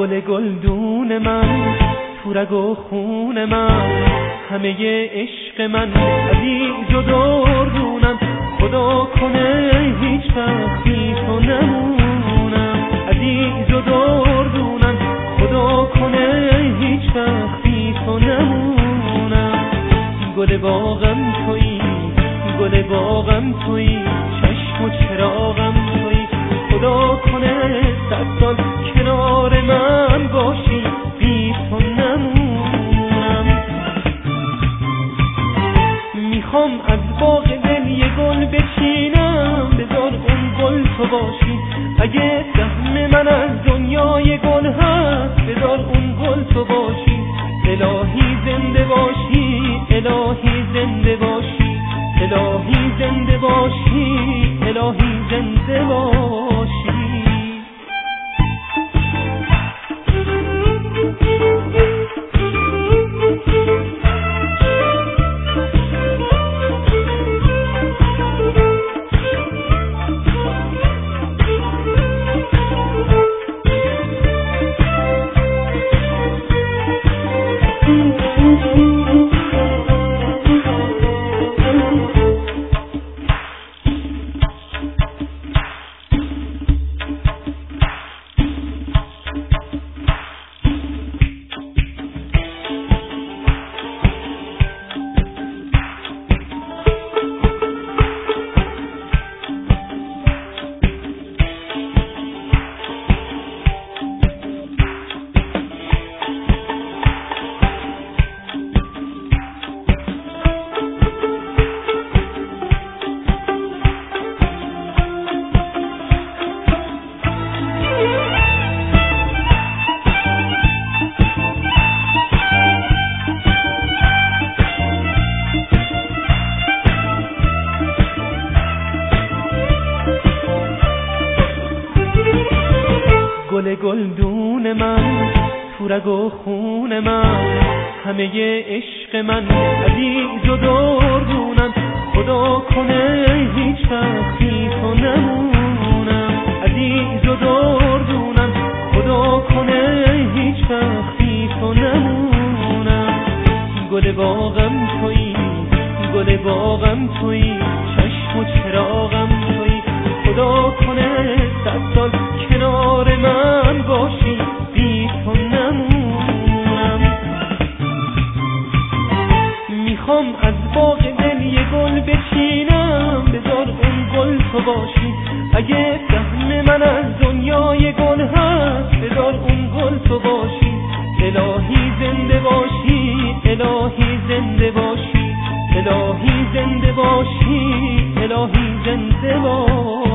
گلدون من، تو رگ و خون من، همه عشق من عزیز و دردونم. خدا کنه هیچ وقت بی تو نمونم، عزیز و دردونم. خدا کنه هیچ وقت بی تو نمونم. گل باغم تویی، گل باغم تویی، چشم و چراغم تویی. خدا کنه 100 سال کنار من باشی، بی تو نمونم. میخوام از باغ دل یه گل بچینم، بذار اون گل تو باشی. اگه سهم من از دنیای گل هست، بذار اون گل تو باشی. الهی زنده باشی، الهی زنده باشی، الهی زنده باشی، الهی زنده باشی. گلدون من، تو رگ و خون من، همه عشق من عزیز و دردونم. خدا کنه هیچ وقت بی تو نمونم، عزیز و دردونم. خدا کنه هیچ وقت بی تو نمونم. گل باغم تویی، گل باغم تویی، چشم و چراغم تویی. خدا کنه 100 سال کنار من باشی، بی تو نمونم. میخوام از باغ دل یه گل بچینم، بذار اون گل تو باشی. اگه سهم من از دنیای گل هست، بذار اون گل تو باشی. الهی زنده باشی، الهی زنده باشی، الهی زنده باشی، الهی زنده باشی.